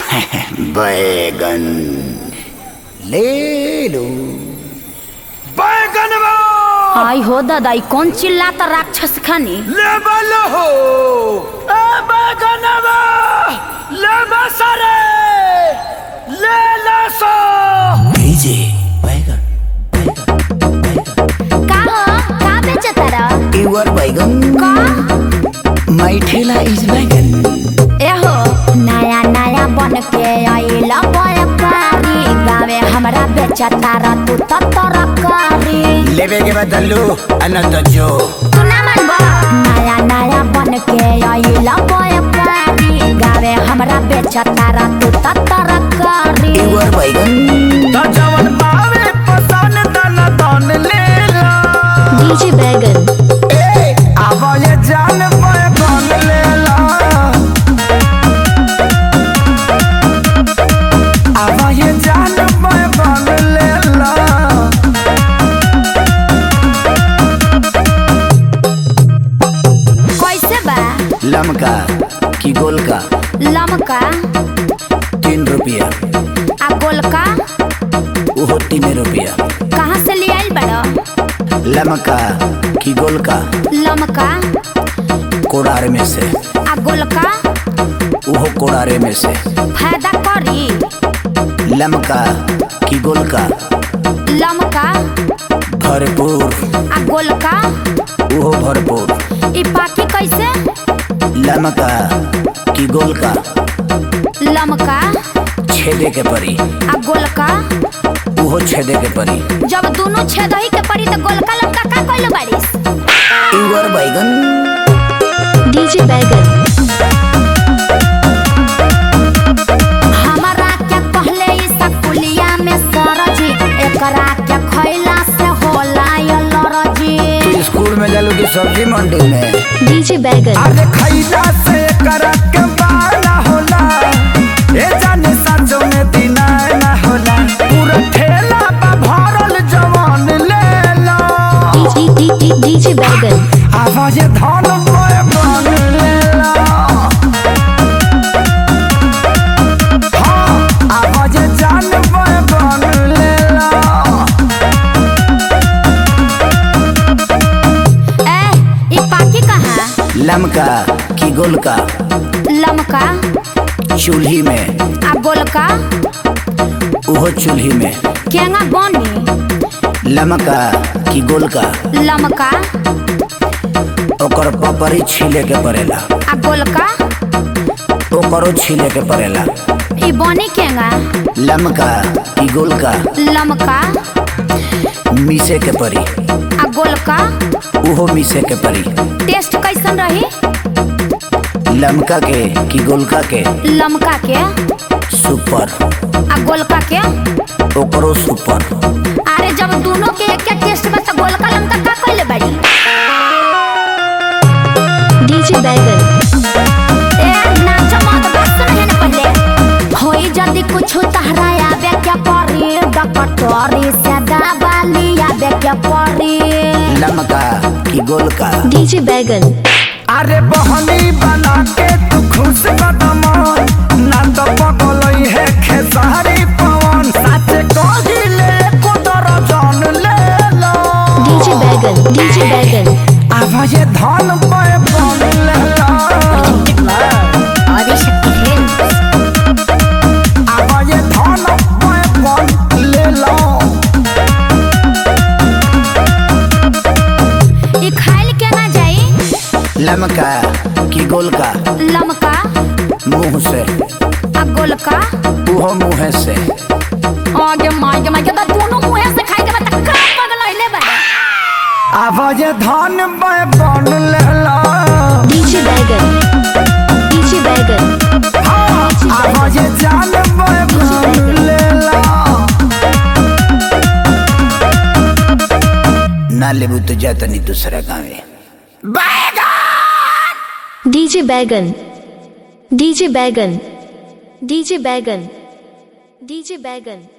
बैगन ले लो। बैगन आई हो दादा कौन चिल्लाता राक्षस खानी ले बलो हो बैगन ले मसारे ले लसो भेजे बैगन का बेचता रहा इवर बैगन का माय ठेला इज बैगन। एहो नया नया बन के आइला व्यापारी गावे हमरा बेचता रहा तू तरकारी लेवे के बदलू अनंत जो तू ना मानबा नया नया बन के आइला व्यापारी गावे हमरा बेचता रहा तू तरकारी इवर बैगन तो जवन पावे पसंद तन तन ले लो डीजे बैगन ए आवा ये जान बैगन ले लो आवा ये जान बैगन ले लो। कैसे बा लमका की गोल का लमका 3 रुपया आ गोलका वो 3 रुपया। कहाँ से ले आइल बड़ा लमका की गोल का लमका कोड़ार में से आ गोलका वो कोड़ारे में से। फायदा करी लमका की गोल का लमका भरपूर आ गोलका वो भरपूर। ई पाकी कैसे लमका की गोल का लमका छेदे के परी आ गोलका वो छेदे के परी। जब दोनों छेदही के पड़ी तो गोलका लमका का कइल बारिस इवर बैगन डीजे बैगन हमारा क्या कहले ई सकुलिया में सरजी एकरा क्या खइला से होला ये लरजी तू स्कूल में जालू की सब्जी मंडी में डीजे बैगन अरे खइला से करा के बाना होला ए जाने साँझों में दिना ना होला पूरा ठेला बा भरल जवान ले लो डीजे बैगन आवाज धान बैगन ले लो। हाँ आवाज जान बैगन ले लो। ए ई पाकी कहाँ लमका की गोल का लमका चूल्ही में आ गोलका वो चूल्ही में। केंगा बनी लमका की गोल का लमका ओकर पपरी छीले के पड़ेला आ गोलका ओकरो छीले के पड़ेला। ई बनी केंगा लमका की गोल का लमका मीसे के परी आ गोलका वो मीसे के परी। टेस्ट कैसन रही लमका के की गोलका के लमका के सुपर आ गोलका के ओकरो सुपर। अरे जब दोनों के एक टेस्ट में तो गोलका लमका का कइले बाड़ी डीजे बैगन ए नाच मत बस नहीं न पहले होई जल्दी कुछ तहराया बे क्या परी डकटोरी से दबाली या बे क्या परी लमका की गोल का डीजे बैगन अरे बहनी बना के तू खुश कदम ना तो पगलई है खेसारी पवन सच कहिले को दर्जन ले लो। डीजे बैगन आवाज धान बैगन ले लो। आदिशक्ति फिल्म्स आवाज धान बैगन ले लो। ई खाइल के ना जाई लमका की गोल का लमका मुंह से आ गोलका वो मुँह से। आगे मार के दोनों मुंह से खाई के बता का पगलइले बा आवाज धान बैगन ले लो। डीजे बैगन हाँ आवाज जान बैगन ले लो। ना लेबू तो जाता नहीं दूसरा गाँव बैगन डीजे बैगन डीजे बैगन डीजे बैगन डीजे बैगन